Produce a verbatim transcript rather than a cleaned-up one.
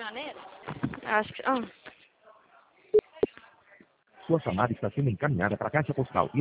caminhoneiro? Acho que... Ah. Sua chamada está sendo encaminhada para a caixa postal.